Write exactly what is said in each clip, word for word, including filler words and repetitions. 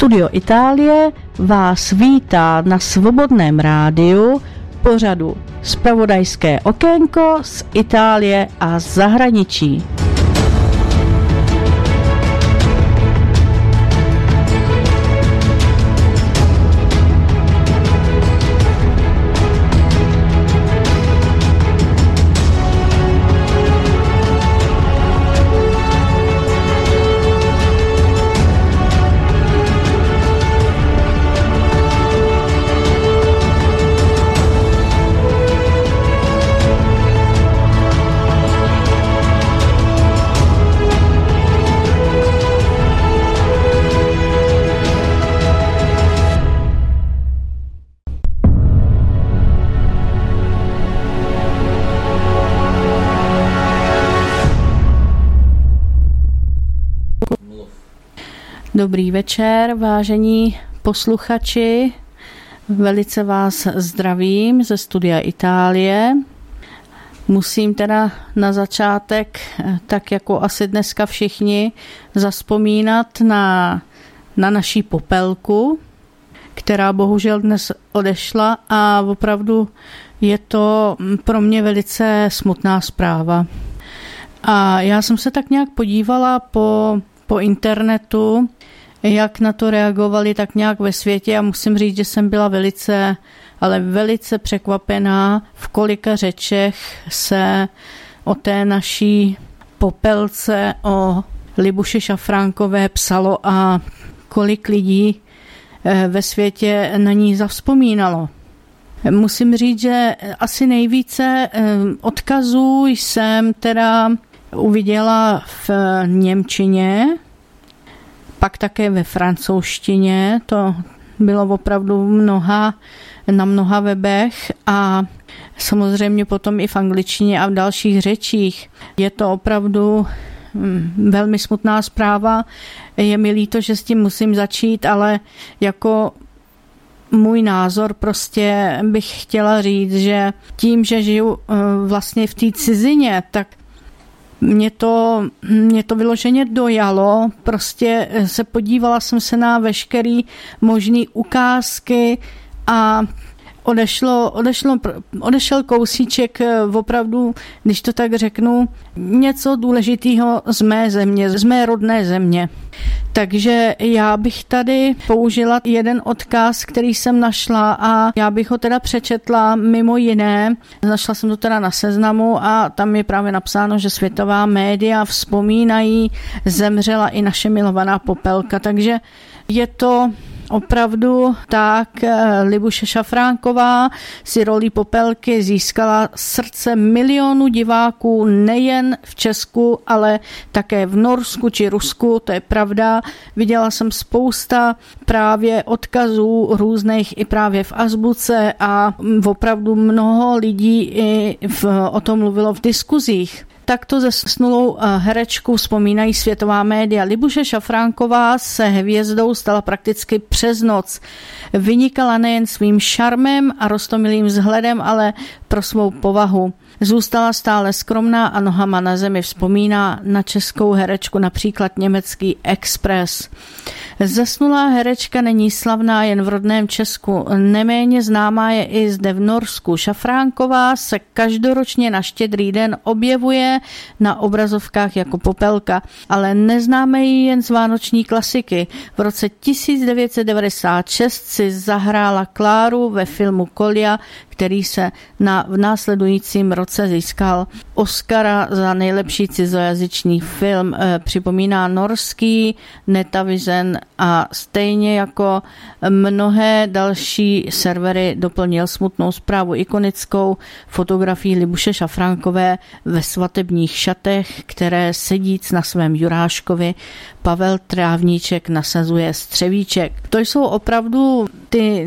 Studio Itálie vás vítá na Svobodném rádiu pořadu Zpravodajské okénko z Itálie a zahraničí. Dobrý večer, vážení posluchači. Velice vás zdravím ze Studia Itálie. Musím teda na začátek, tak jako asi dneska všichni, zavzpomínat na, na naší popelku, která bohužel dnes odešla a opravdu je to pro mě velice smutná zpráva. A já jsem se tak nějak podívala po, po internetu, jak na to reagovali tak nějak ve světě a musím říct, že jsem byla velice, ale velice překvapená, v kolika řečech se o té naší popelce, o Libuši Šafránkové psalo a kolik lidí ve světě na ní zavzpomínalo. Musím říct, že asi nejvíce odkazů jsem teda uviděla v němčině, pak také ve francouzštině, to bylo opravdu mnoha, na mnoha webech a samozřejmě potom i v angličtině a v dalších řečích. Je to opravdu velmi smutná zpráva, je mi líto, že s tím musím začít, ale jako můj názor prostě bych chtěla říct, že tím, že žiju vlastně v té cizině, tak Mě to, mě to vyloženě dojalo, prostě se podívala jsem se na veškerý možný ukázky a odešlo, odešlo, odešel kousíček opravdu, když to tak řeknu, něco důležitého z mé země, z mé rodné země. Takže já bych tady použila jeden odkaz, který jsem našla a já bych ho teda přečetla mimo jiné. Našla jsem to teda na Seznamu a tam je právě napsáno, že světová média vzpomínají, zemřela i naše milovaná popelka. Takže je to opravdu tak, Libuše Šafránková si rolí popelky získala srdce milionů diváků nejen v Česku, ale také v Norsku či Rusku, to je pravda. Viděla jsem spousta právě odkazů různých i právě v azbuce a opravdu mnoho lidí i v, o tom mluvilo v diskuzích. Takto zesnulou herečku vzpomínají světová média. Libuše Šafránková se hvězdou stala prakticky přes noc. Vynikala nejen svým šarmem a roztomilým vzhledem, ale pro svou povahu. Zůstala stále skromná a nohama na zemi, vzpomíná na českou herečku například německý Express. Zesnulá herečka není slavná jen v rodném Česku, neméně známá je i zde v Norsku. Šafránková se každoročně na Štědrý den objevuje na obrazovkách jako popelka, ale neznáme ji jen z vánoční klasiky. V roce tisíc devět set devadesát šest si zahrála Kláru ve filmu Kolja, který se na, v následujícím roce získal Oscara za nejlepší cizojazyčný film. E, připomíná norský Netavision a stejně jako mnohé další servery doplnil smutnou zprávu ikonickou fotografii Libuše Šafránkové ve svatebních šatech, které sedíc na svém Juráškovi Pavel Trávníček nasazuje střevíček. To jsou opravdu ty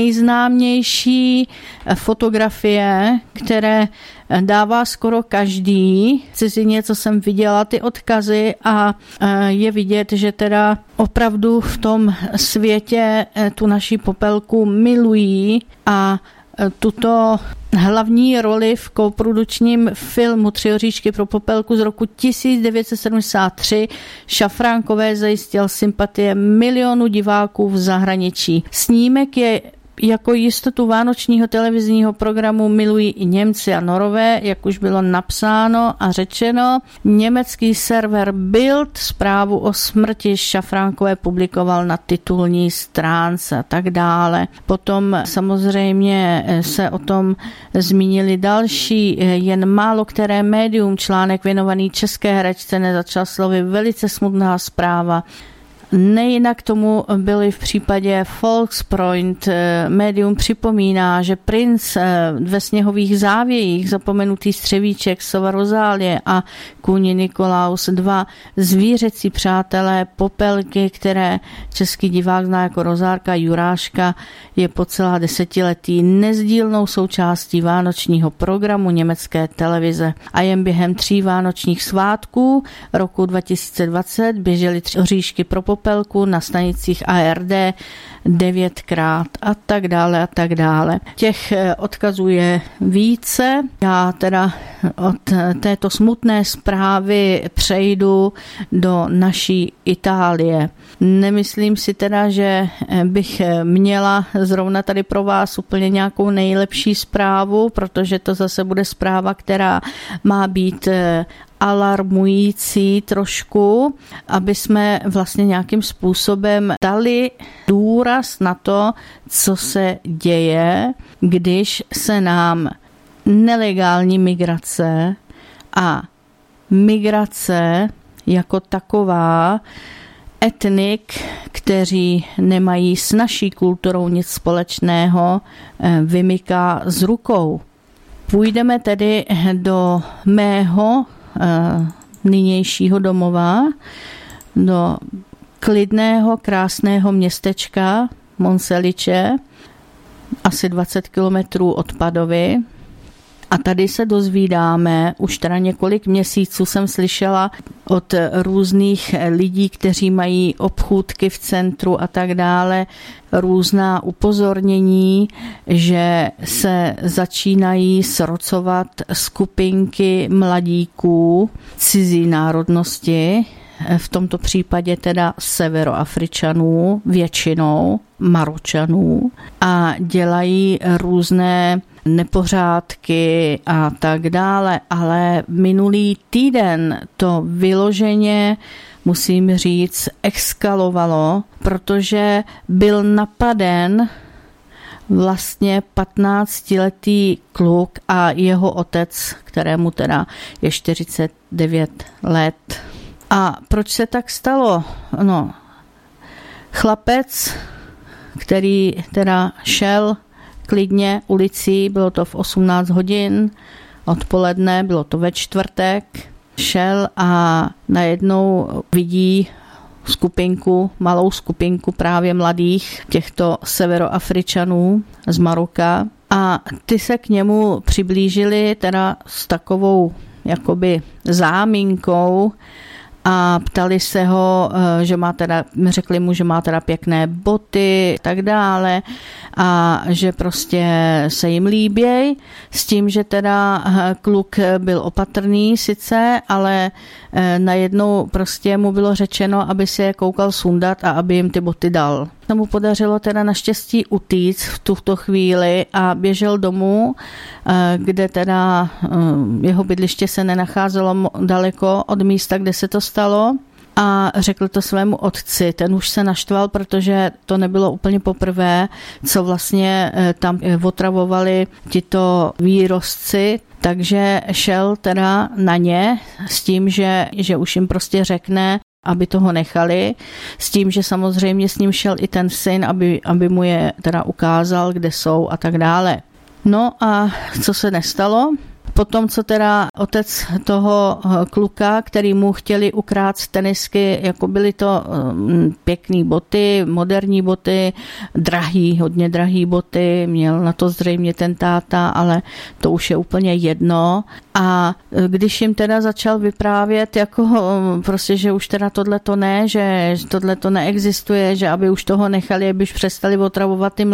nejznámější fotografie, které dává skoro každý v cizině, co jsem viděla, ty odkazy a je vidět, že teda opravdu v tom světě tu naši popelku milují a tuto hlavní roli v koprodukčním filmu Tři oříšky pro Popelku z roku tisíc devět set sedmdesát tři Šafránkové zajistil sympatie milionů diváků v zahraničí. Snímek je jako jistotu vánočního televizního programu milují i Němci a Norové, jak už bylo napsáno a řečeno. Německý server Bild zprávu o smrti Šafránkové publikoval na titulní stránce a tak dále. Potom samozřejmě se o tom zmínili další, jen málo které médium článek věnovaný české herečce nezačal slovy velice smutná zpráva. Nejinak tomu byly v případě Volksfreund. Médium připomíná, že princ ve sněhových závějích, zapomenutý střevíček, sova Rozálie a kůň Nikolaus, dva zvířecí přátelé Popelky, které český divák zná jako Rozárka Juráška, je po celá desetiletí nezdílnou součástí vánočního programu německé televize. A jen během tří vánočních svátků roku dva tisíce dvacet běžely Tři oříšky pro Popelku na stanicích A R D devětkrát a tak dále a tak dále. Těch odkazů je více. Já teda od této smutné zprávy přejdu do naší Itálie. Nemyslím si teda, že bych měla zrovna tady pro vás úplně nějakou nejlepší zprávu, protože to zase bude zpráva, která má být alarmující trošku, aby jsme vlastně nějakým způsobem dali důraz na to, co se děje, když se nám nelegální migrace a migrace jako taková etnik, kteří nemají s naší kulturou nic společného, vymyká z rukou. Půjdeme tedy do mého nynějšího domova, do klidného, krásného městečka Monselice, asi dvacet kilometrů od Padovy. A tady se dozvídáme, už teda několik měsíců jsem slyšela od různých lidí, kteří mají obchůdky v centru a tak dále, různá upozornění, že se začínají srocovat skupinky mladíků cizí národnosti, v tomto případě teda Severoafričanů, většinou Maročanů, a dělají různé nepořádky a tak dále, ale minulý týden to vyloženě, musím říct, eskalovalo, protože byl napaden vlastně patnáctiletý kluk a jeho otec, kterému teda je čtyřicet devět let. A proč se tak stalo? No, chlapec, který teda šel klidně ulicí, bylo to v osmnáct hodin odpoledne, bylo to ve čtvrtek, šel a najednou vidí skupinku, malou skupinku právě mladých těchto Severoafričanů z Maroka a ty se k němu přiblížili teda s takovou jakoby záminkou a ptali se ho, že má teda, řekli mu, že má teda pěkné boty a tak dále a že prostě se jim líběj, s tím, že teda kluk byl opatrný sice, ale najednou prostě mu bylo řečeno, aby se je koukal sundat a aby jim ty boty dal. To mu podařilo teda naštěstí utíct v tuto chvíli a běžel domů, kde teda jeho bydliště se nenacházelo daleko od místa, kde se to stalo. A řekl to svému otci. Ten už se naštval, protože to nebylo úplně poprvé, co vlastně tam otravovali tito výrostci. Takže šel teda na ně s tím, že, že už jim prostě řekne, aby toho nechali, s tím, že samozřejmě s ním šel i ten syn, aby, aby mu je teda ukázal, kde jsou a tak dále. No a co se nestalo? Potom, co teda otec toho kluka, který mu chtěli ukrát tenisky, jako byly to pěkný boty, moderní boty, drahý, hodně drahý boty, měl na to zřejmě ten táta, ale to už je úplně jedno. A když jim teda začal vyprávět, jako prostě, že už teda tohle to ne, že tohle to neexistuje, že aby už toho nechali, aby už přestali otravovat ty mladý,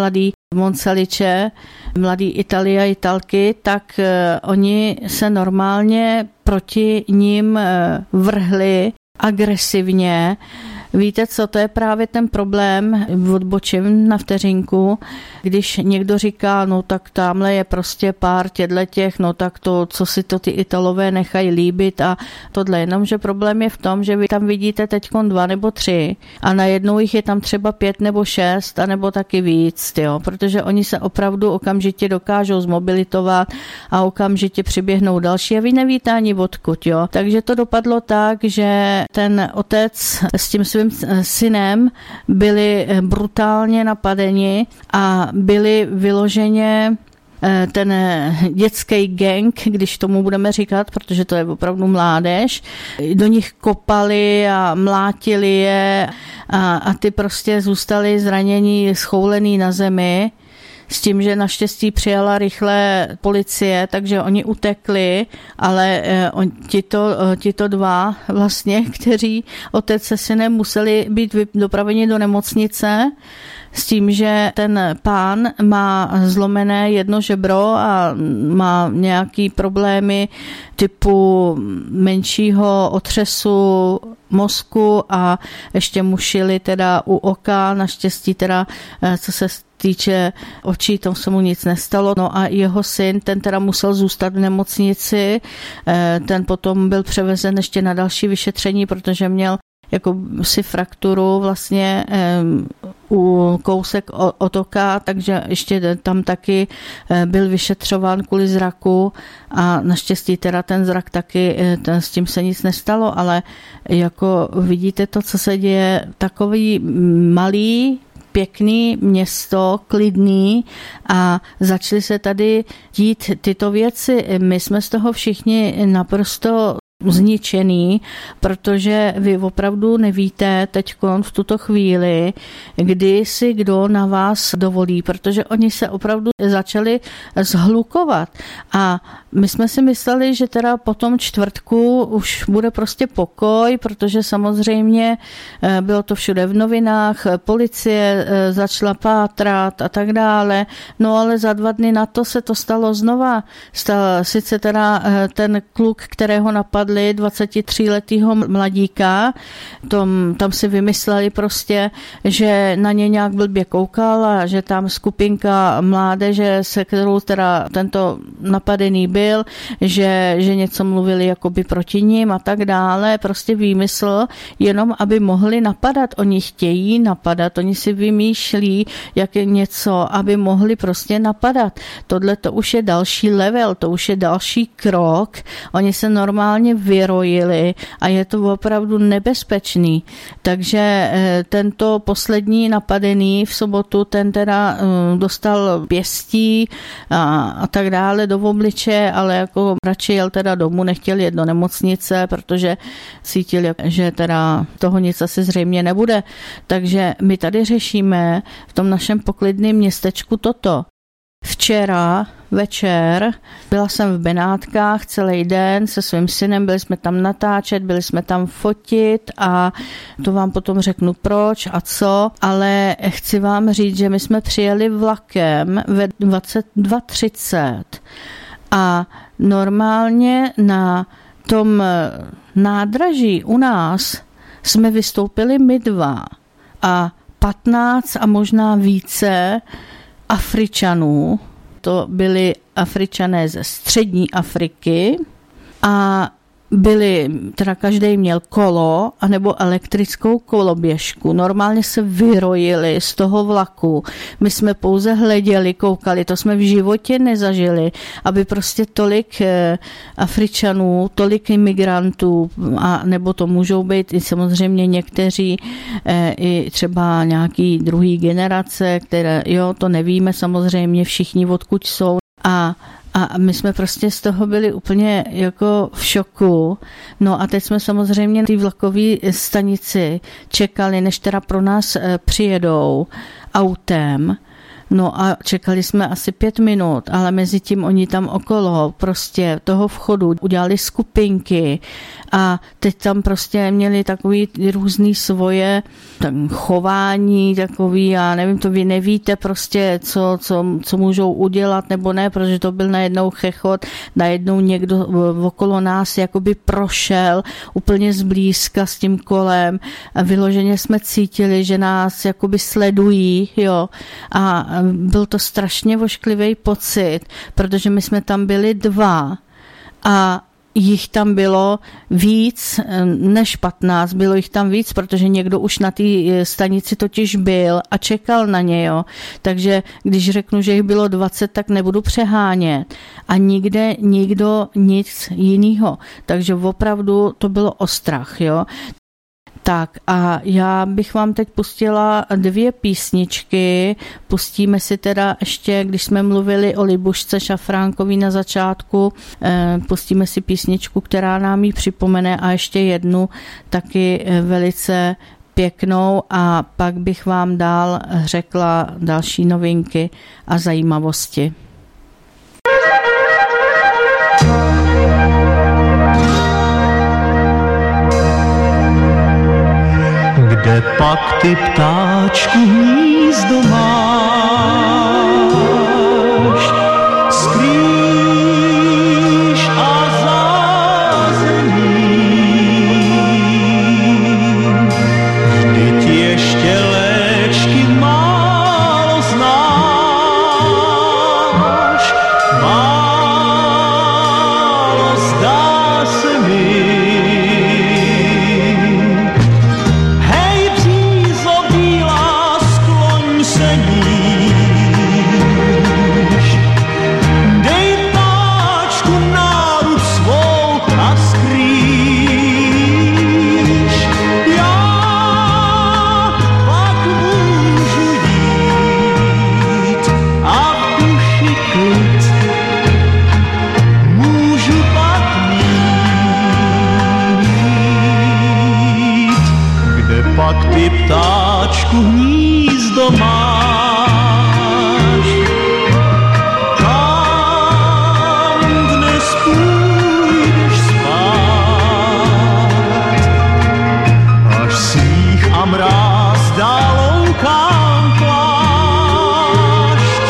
Monseliče, mladí Itali a Italky, tak oni se normálně proti ním vrhli agresivně. Víte co, to je právě ten problém, odbočím na vteřinku, když někdo říká, no tak tamhle je prostě pár těch, no tak to, co si to ty Italové nechají líbit a tohle, jenomže problém je v tom, že vy tam vidíte teďkon dva nebo tři a najednou jich je tam třeba pět nebo šest a nebo taky víc, jo, protože oni se opravdu okamžitě dokážou zmobilitovat a okamžitě přiběhnou další a vy nevíte ani odkud, jo. Takže to dopadlo tak, že ten otec s tím svým synem byli brutálně napadeni a byli vyloženě ten dětský gang, když tomu budeme říkat, protože to je opravdu mládež, do nich kopali a mlátili je a, a ty prostě zůstali zranění, schoulený na zemi. S tím, že naštěstí přijala rychle policie, takže oni utekli, ale on, tito, tito dva vlastně, kteří otec se synem museli být dopraveni do nemocnice, s tím, že ten pán má zlomené jedno žebro a má nějaký problémy typu menšího otřesu mozku a ještě mu šili teda u oka, naštěstí teda, co se týče očí, tomu se mu nic nestalo. No a jeho syn, ten teda musel zůstat v nemocnici, ten potom byl převezen ještě na další vyšetření, protože měl jako si frakturu vlastně u kousek od oka, takže ještě tam taky byl vyšetřován kvůli zraku a naštěstí teda ten zrak taky, ten, s tím se nic nestalo, ale jako vidíte to, co se děje, takový malý, pěkný město, klidný a začaly se tady dít tyto věci. My jsme z toho všichni naprosto zničený, protože vy opravdu nevíte teďkon v tuto chvíli, kdy si kdo na vás dovolí, protože oni se opravdu začali zhlukovat a my jsme si mysleli, že teda po tom čtvrtku už bude prostě pokoj, protože samozřejmě bylo to všude v novinách, policie začala pátrat a tak dále, no ale za dva dny na to se to stalo znova. Stal, sice teda ten kluk, kterého napadli, dvacetitříletýho mladíka, tom, tam si vymysleli prostě, že na ně nějak blbě koukal a že tam skupinka mládeže, se kterou teda tento napadený byl, že, že něco mluvili jakoby proti ním a tak dále, prostě výmysl, jenom aby mohli napadat. Oni chtějí napadat, oni si vymýšlí, jak je něco, aby mohli prostě napadat. Tohle to už je další level, to už je další krok. Oni se normálně vyrojili a je to opravdu nebezpečný. Takže tento poslední napadený v sobotu, ten teda dostal pěstí a, a tak dále do obliče, ale jako radši jel teda domů, nechtěl jet do nemocnice, protože cítil, že teda toho nic asi zřejmě nebude. Takže my tady řešíme v tom našem poklidném městečku toto. Včera večer byla jsem v Benátkách celý den se svým synem, byli jsme tam natáčet, byli jsme tam fotit a to vám potom řeknu proč a co, ale chci vám říct, že my jsme přijeli vlakem ve dvacet dva třicet a normálně na tom nádraží u nás jsme vystoupili my dva a patnáct a možná více Afričanů, to byli Afričané ze střední Afriky a byli, teda každý měl kolo anebo elektrickou koloběžku. Normálně se vyrojili z toho vlaku. My jsme pouze hleděli, koukali, to jsme v životě nezažili, aby prostě tolik Afričanů, tolik imigrantů, a nebo to můžou být i samozřejmě někteří i třeba nějaký druhý generace, které, jo, to nevíme samozřejmě všichni, odkud jsou. A A my jsme prostě z toho byli úplně jako v šoku. No a teď jsme samozřejmě na té vlakové stanici čekali, než teda pro nás přijedou autem. No a čekali jsme asi pět minut, ale mezi tím oni tam okolo prostě toho vchodu udělali skupinky a teď tam prostě měli takový různý svoje chování, takový, já nevím, to vy nevíte prostě, co, co, co můžou udělat nebo ne, protože to byl najednou chechot, najednou někdo okolo nás jakoby prošel úplně zblízka s tím kolem a vyloženě jsme cítili, že nás jakoby sledují, jo, a byl to strašně vošklivý pocit, protože my jsme tam byli dva a jich tam bylo víc než patnáct, bylo jich tam víc, protože někdo už na té stanici totiž byl a čekal na ně, jo. Takže když řeknu, že jich bylo dvacet, tak nebudu přehánět. A nikde nikdo nic jinýho. Takže opravdu to bylo o strach, jo. Tak a já bych vám teď pustila dvě písničky. Pustíme si teda ještě, když jsme mluvili o Libušce Šafránkový na začátku, pustíme si písničku, která nám ji připomene a ještě jednu taky velice pěknou a pak bych vám dál řekla další novinky a zajímavosti. Kde pak ty ptáčku hnízdo máš, skrýš a zázemí. Vždyť ještě léčky málo znáš, málo zdá se mi. Ty ptáčku hnízdo máš, kam dnes půjdeš spát, až sníh a mráz dá loukám plášť,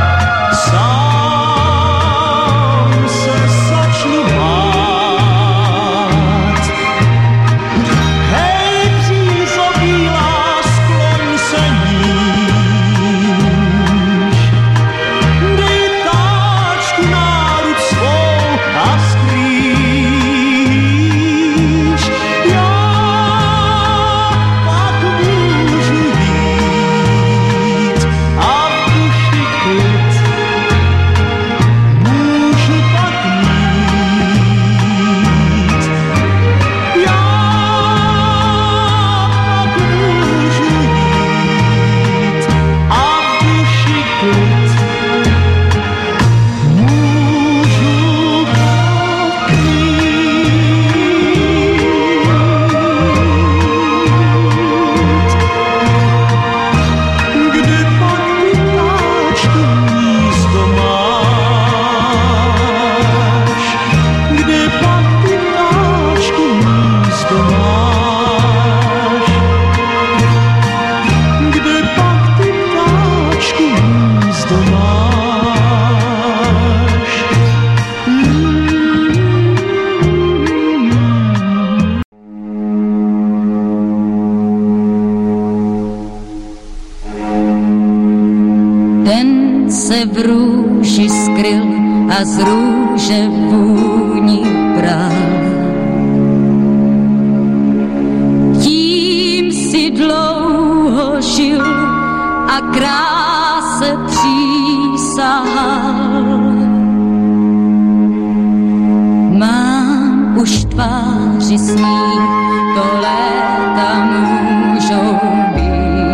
sám se začnu bát. Hej, břízo bílá, skloň se níž, dej ptáčku náruč svou a skrýš. Já pak můžu jít a v duši klid můžu pak mít. Já pak můžu jít a v duši klid můžu pak mít. Kde pak ty ptáčku hnízdo máš, kde pak ty ptáčku hnízdo máš, kde pak ty ptáčku hnízdo máš. Ten se v růži skryl a z růže vůni bral. Tím si dlouho žil a kráse přísahal. Mám už tváři s ní, to léta můžou být.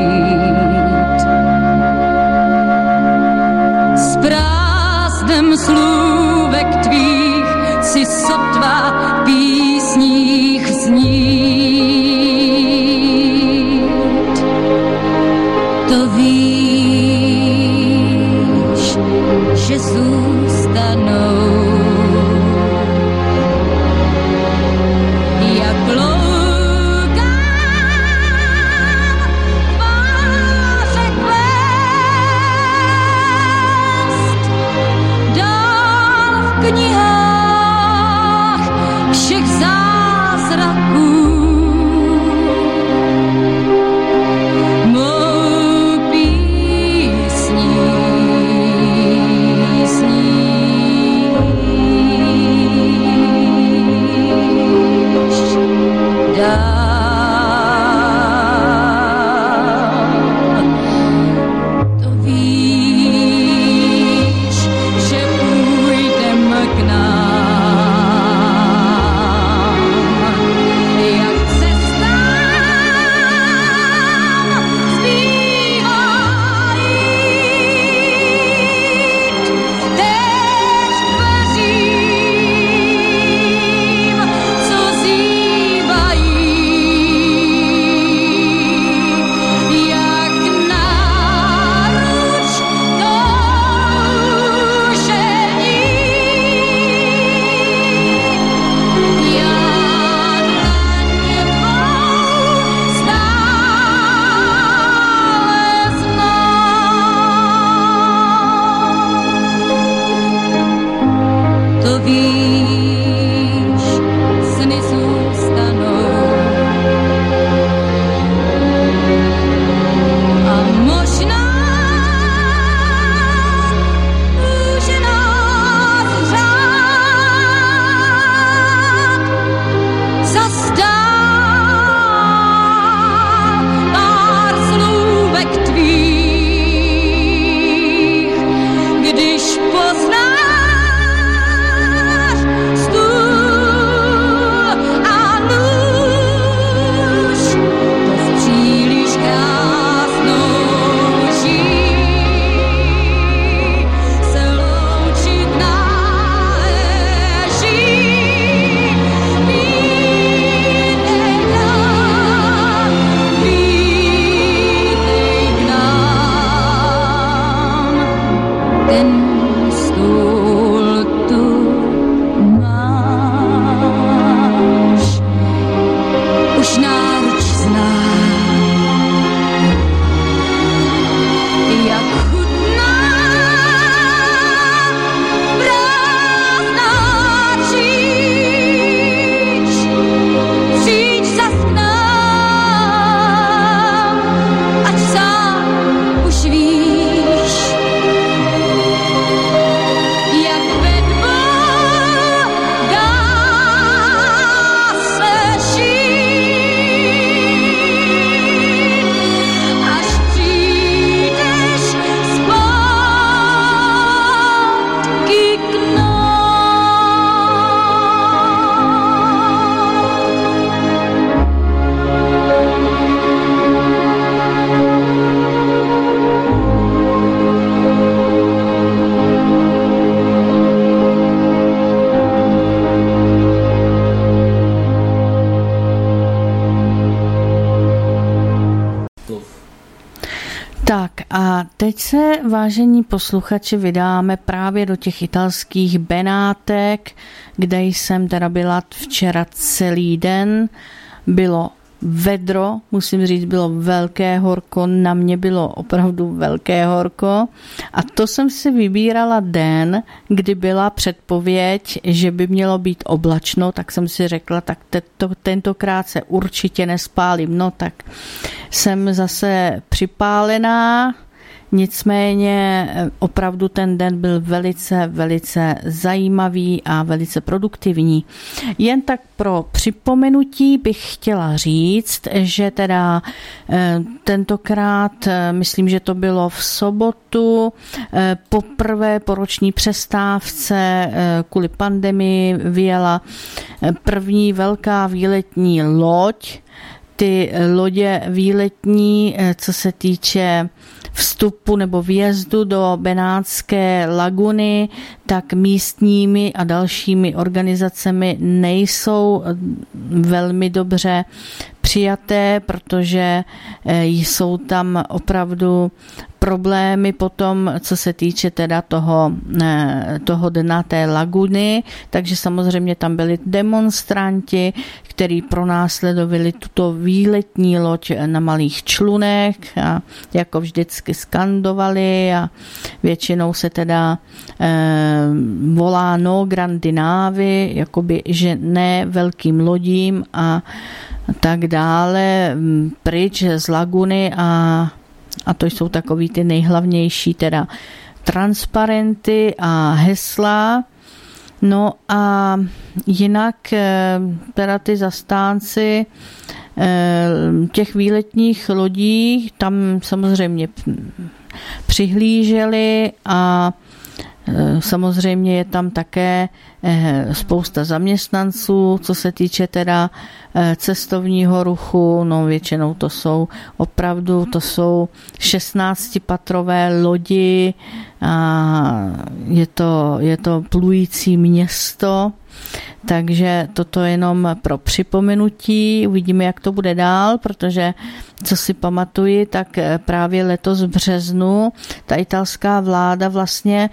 S prázdnem slůvek tvých si sotva v písních znít. To vím, víš, sny zůstanou. A možná už nás řád zastál pár slůvek tvých, když poznáš stůl a nůž, to s příliš krásnou lží se loučit náleží. Vítej nám, vítej k nám, ten stůl tu máš, už náruč znám, jak chutná prázdná příč, příč zas k nám, ať sám už víš, jak ve dvou dá se žít, až přijdeš zpátky k nám. Tak a teď se, vážení posluchači, vydáme právě do těch italských Benátek, kde jsem teda byla včera celý den. Bylo vedro, musím říct, bylo velké horko, na mě bylo opravdu velké horko a to jsem si vybírala den, kdy byla předpověď, že by mělo být oblačno, tak jsem si řekla, tak to, tentokrát se určitě nespálím, no tak jsem zase připálená. Nicméně opravdu ten den byl velice, velice zajímavý a velice produktivní. Jen tak pro připomenutí bych chtěla říct, že teda tentokrát, myslím, že to bylo v sobotu, poprvé po roční přestávce kvůli pandemii vyjela první velká výletní loď. Ty lodě výletní, co se týče vstupu nebo výjezdu do Benátské laguny, tak místními a dalšími organizacemi nejsou velmi dobře přijaté, protože jsou tam opravdu problémy potom, co se týče teda toho, toho dna té laguny, takže samozřejmě tam byli demonstranti, kteří pronásledovali tuto výletní loď na malých člunech a jako vždycky skandovali a většinou se teda eh, volá no grandi navi, jakoby, že ne velkým lodím a tak dále, pryč z laguny a A to jsou takový ty nejhlavnější teda transparenty a hesla. No a jinak teda ty zastánci těch výletních lodí tam samozřejmě přihlíželi a samozřejmě je tam také spousta zaměstnanců, co se týče teda cestovního ruchu, no většinou to jsou opravdu, to jsou šestnáctipatrové lodi a je to, je to plující město, takže toto jenom pro připomenutí, uvidíme, jak to bude dál, protože co si pamatuji, tak právě letos v březnu ta italská vláda vlastně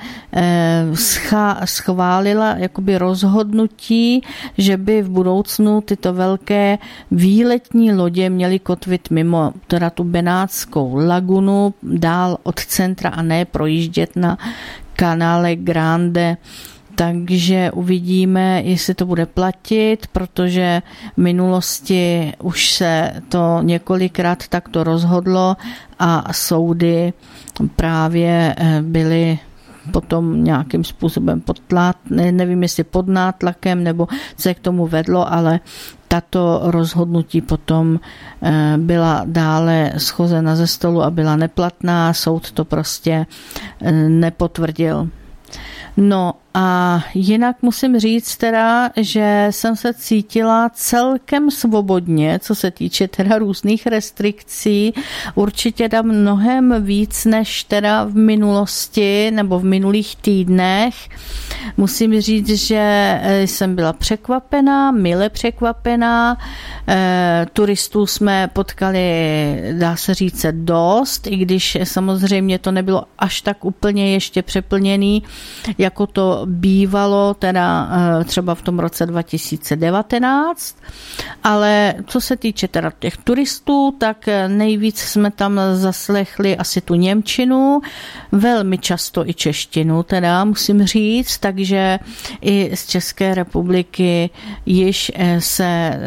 schválila jakoby rozhodnutí, že by v budoucnu tyto velké výletní lodě měly kotvit mimo teda tu Benátskou lagunu dál od centra a ne projíždět na kanále Grande. takže uvidíme, jestli to bude platit, protože v minulosti už se to několikrát takto rozhodlo a soudy právě byly potom nějakým způsobem pod tlak, nevím jestli pod nátlakem nebo se k tomu vedlo, ale tato rozhodnutí potom byla dále schozena ze stolu a byla neplatná, soud to prostě nepotvrdil. No a jinak musím říct teda, že jsem se cítila celkem svobodně, co se týče teda různých restrikcí, určitě tam mnohem víc než teda v minulosti nebo v minulých týdnech. Musím říct, že jsem byla překvapená, mile překvapená, e, turistů jsme potkali, dá se říct, dost, i když samozřejmě to nebylo až tak úplně ještě přeplněný, jako to bývalo teda třeba v tom roce dva tisíce devatenáct, ale co se týče teda těch turistů, tak nejvíc jsme tam zaslechli asi tu němčinu, velmi často i češtinu teda musím říct, takže i z České republiky již se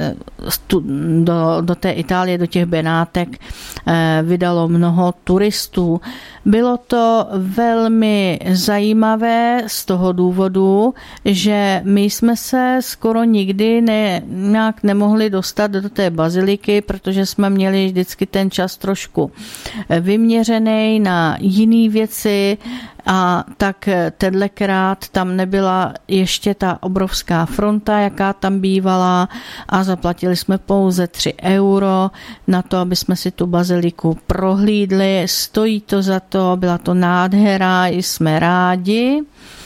do, do té Itálie, do těch Benátek vydalo mnoho turistů. Bylo to velmi zajímavé z toho důvodu, že my jsme se skoro nikdy ne, nějak nemohli dostat do té baziliky, protože jsme měli vždycky ten čas trošku vyměřený na jiné věci a tak tentokrát tam nebyla ještě ta obrovská fronta, jaká tam bývala a zaplatili jsme pouze tři euro na to, aby jsme si tu baziliku prohlídli. Stojí to za to, byla to nádhera, jsme rádi.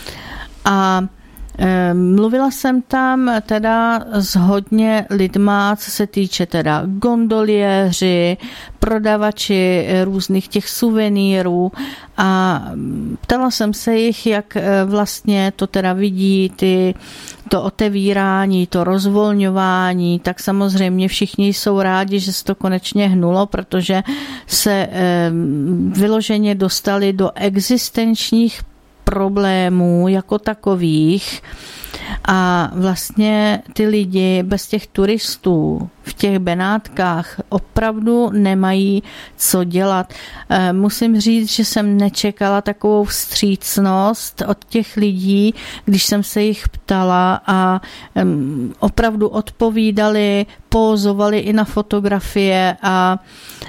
A e, mluvila jsem tam teda s hodně lidma, co se týče teda gondoliéři, prodavači různých těch suvenýrů a ptala jsem se jich, jak vlastně to teda vidí, ty, to otevírání, to rozvolňování, tak samozřejmě všichni jsou rádi, že se to konečně hnulo, protože se e, vyloženě dostali do existenčních problémů jako takových a vlastně ty lidi bez těch turistů v těch Benátkách opravdu nemají co dělat. Musím říct, že jsem nečekala takovou vstřícnost od těch lidí, když jsem se jich ptala a opravdu odpovídali, pózovali i na fotografie a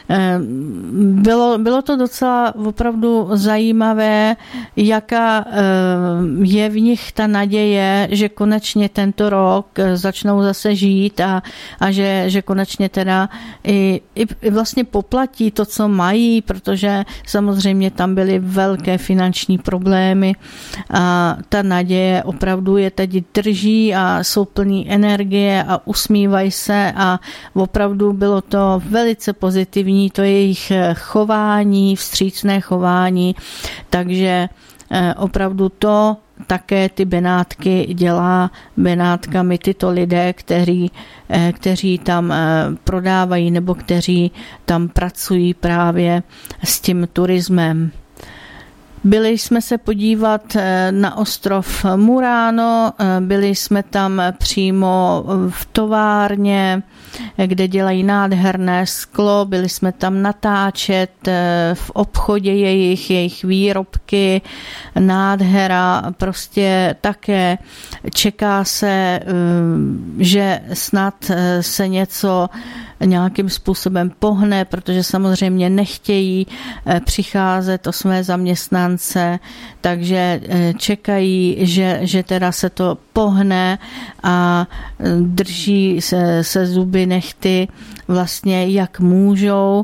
bylo, bylo to docela opravdu zajímavé, jaká je v nich ta naděje, že konečně tento rok začnou zase žít a, a že, že konečně teda i, i vlastně poplatí to, co mají, protože samozřejmě tam byly velké finanční problémy a ta naděje opravdu je teď drží a jsou plný energie a usmívají se a opravdu bylo to velice pozitivní, to jejich chování, vstřícné chování, takže opravdu to také ty Benátky dělá Benátkami tyto lidé, kteří, kteří tam prodávají nebo kteří tam pracují právě s tím turismem. Byli jsme se podívat na ostrov Murano, byli jsme tam přímo v továrně, kde dělají nádherné sklo, byli jsme tam natáčet v obchodě jejich, jejich výrobky, nádhera, prostě také čeká se, že snad se něco nějakým způsobem pohne, protože samozřejmě nechtějí přicházet o své zaměstnance, takže čekají, že, že teda se to pohne a drží se, se zuby nehty vlastně jak můžou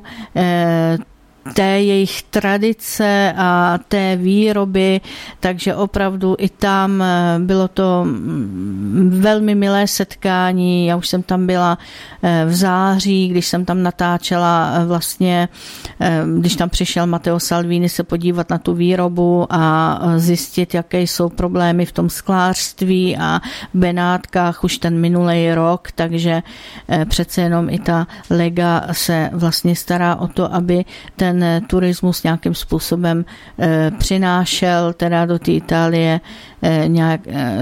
té jejich tradice a té výroby, takže opravdu i tam bylo to velmi milé setkání. Já už jsem tam byla v září, když jsem tam natáčela vlastně, když tam přišel Matteo Salvini se podívat na tu výrobu a zjistit, jaké jsou problémy v tom sklářství a v Benátkách už ten minulý rok, takže přece jenom i ta Lega se vlastně stará o to, aby ten ten turismus nějakým způsobem přinášel teda do té Itálie nějak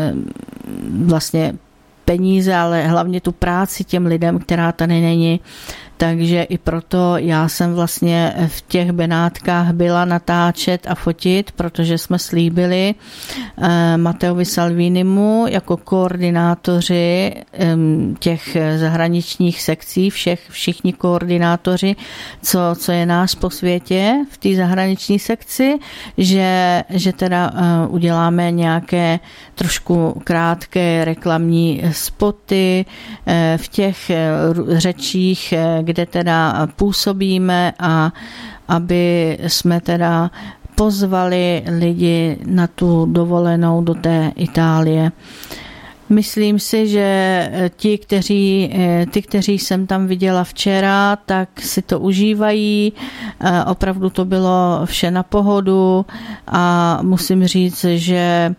vlastně peníze, ale hlavně tu práci těm lidem, která tady není. Takže i proto já jsem vlastně v těch Benátkách byla natáčet a fotit, protože jsme slíbili Matteovi Salvinimu jako koordinátoři těch zahraničních sekcí, všech, všichni koordinátoři, co, co je nás po světě v té zahraniční sekci, že, že teda uděláme nějaké trošku krátké reklamní spoty v těch řečích, kde teda působíme a aby jsme teda pozvali lidi na tu dovolenou do té Itálie. Myslím si, že ti, kteří, ty, kteří jsem tam viděla včera, tak si to užívají. Opravdu to bylo vše na pohodu a musím říct, že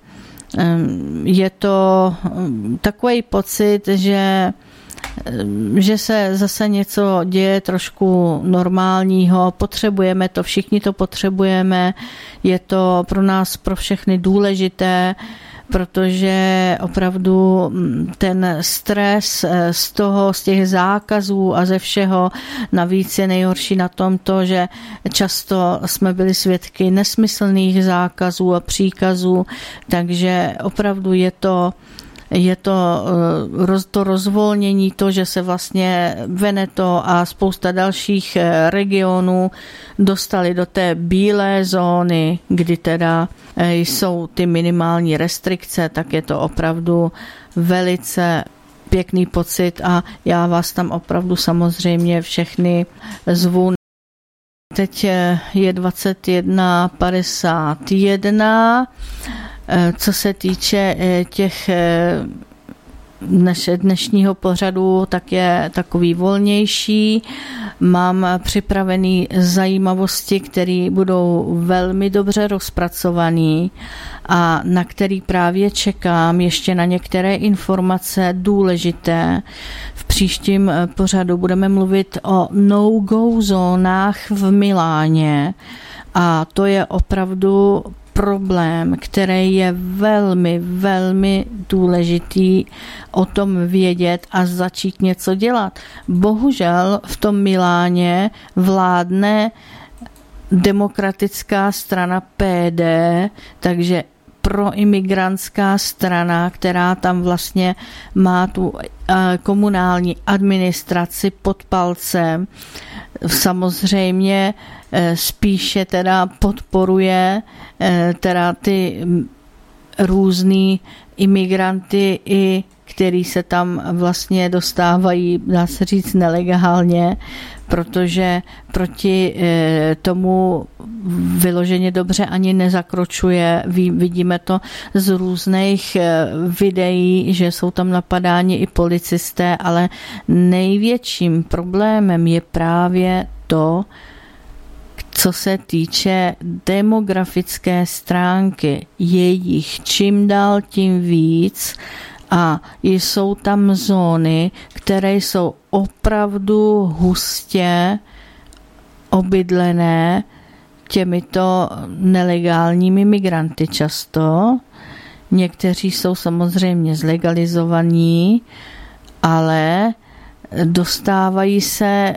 je to takový pocit, že že se zase něco děje trošku normálního, potřebujeme to, všichni to potřebujeme, je to pro nás, pro všechny důležité, protože opravdu ten stres z toho, z těch zákazů a ze všeho, navíc je nejhorší na tom to, že často jsme byli svědky nesmyslných zákazů a příkazů, takže opravdu je to Je to to rozvolnění, to, že se vlastně Veneto a spousta dalších regionů dostali do té bílé zóny, kdy teda jsou ty minimální restrikce, tak je to opravdu velice pěkný pocit a já vás tam opravdu samozřejmě všechny zvu. Teď je dvacet jedna padesát jedna. Co se týče těch dneš, dnešního pořadu, tak je takový volnější. Mám připravený zajímavosti, které budou velmi dobře rozpracované a na který právě čekám ještě na některé informace důležité. V příštím pořadu budeme mluvit o no-go zónách v Miláně a to je opravdu problém, který je velmi, velmi důležitý o tom vědět a začít něco dělat. Bohužel v tom Miláně vládne demokratická strana P D, takže proimigrantská strana, která tam vlastně má tu komunální administraci pod palcem. Samozřejmě spíše teda podporuje teda ty různý imigranty, i který se tam vlastně dostávají, dá se říct, nelegálně, protože proti tomu vyloženě dobře ani nezakročuje. Vidíme to z různých videí, že jsou tam napadáni i policisté, ale největším problémem je právě to, co se týče demografické stránky. Je jich čím dál tím víc a jsou tam zóny, které jsou opravdu hustě obydlené těmito nelegálními migranty často. Někteří jsou samozřejmě zlegalizovaní, ale dostávají se,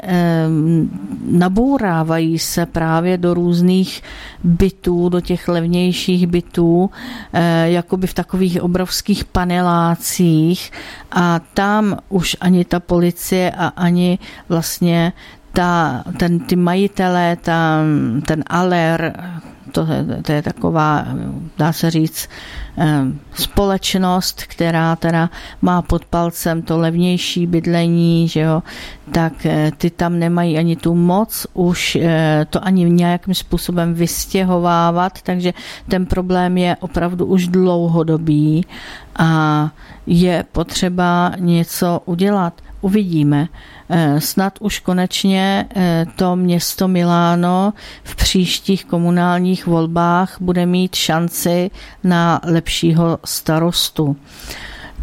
nabourávají se právě do různých bytů, do těch levnějších bytů, jakoby v takových obrovských panelácích a tam už ani ta policie a ani vlastně ta, ten, ty majitelé, ta, ten aler, to, to je taková, dá se říct, společnost, která teda má pod palcem to levnější bydlení, že jo, tak ty tam nemají ani tu moc už to ani nějakým způsobem vystěhovávat, takže ten problém je opravdu už dlouhodobý a je potřeba něco udělat. Uvidíme. Snad už konečně to město Miláno v příštích komunálních volbách bude mít šanci na lepšího starostu.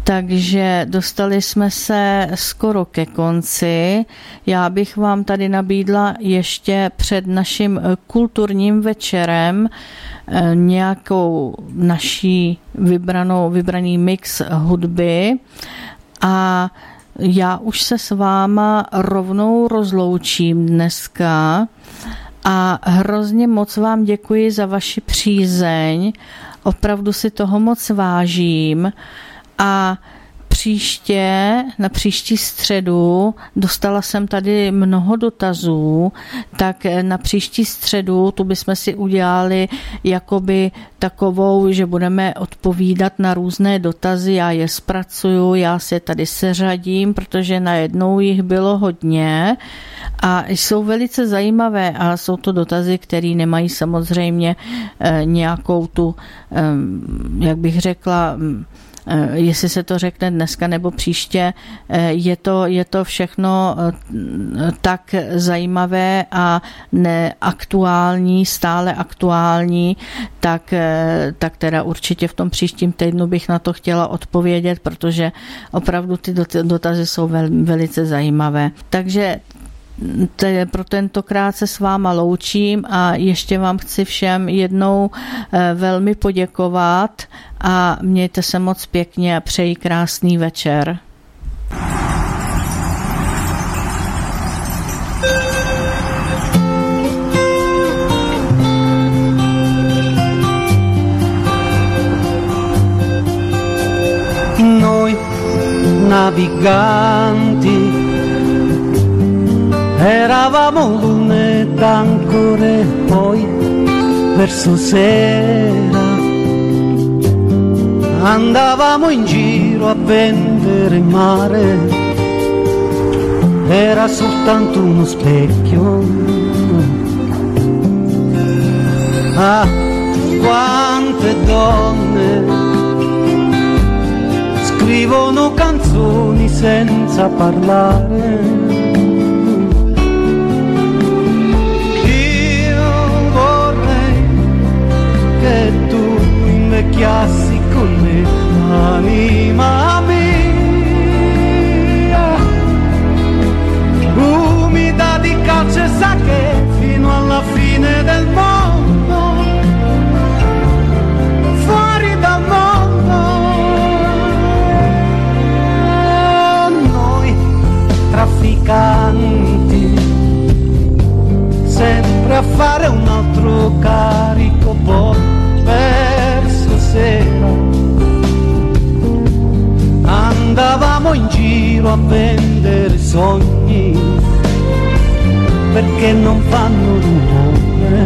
Takže dostali jsme se skoro ke konci. Já bych vám tady nabídla ještě před naším kulturním večerem nějakou naší vybranou, vybraný mix hudby a já už se s váma rovnou rozloučím dneska a hrozně moc vám děkuji za vaši přízeň. Opravdu si toho moc vážím a příště, na příští středu, dostala jsem tady mnoho dotazů, tak na příští středu tu bychom si udělali jakoby takovou, že budeme odpovídat na různé dotazy, já je zpracuju, já se tady seřadím, protože najednou jich bylo hodně a jsou velice zajímavé a jsou to dotazy, které nemají samozřejmě nějakou tu, jak bych řekla, jestli se to řekne dneska nebo příště, je to, je to všechno tak zajímavé a neaktuální, stále aktuální, tak, tak teda určitě v tom příštím týdnu bych na to chtěla odpovědět, protože opravdu ty dotazy jsou vel, velice zajímavé. Takže pro tentokrát se s váma loučím a ještě vám chci všem jednou velmi poděkovat a mějte se moc pěkně a přeji krásný večer. Noi naviganti eravamo lunedì ancora, poi verso sera andavamo in giro a vendere il mare, era soltanto uno specchio. Ah, quante donne scrivono canzoni senza parlare. Che tu invecchiassi con me, anima mia, umida di calce sake fino alla fine del mondo, fuori dal mondo. Noi trafficanti, sempre a fare un altro carico, poi verso sera andavamo in giro a vendere sogni, perché non fanno rumore.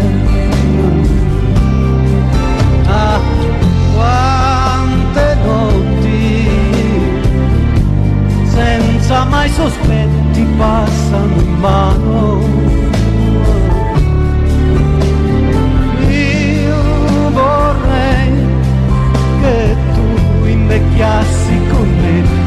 Ah, quante notti senza mai sospetti passano in mano. Vorrei che tu invecchiassi con me,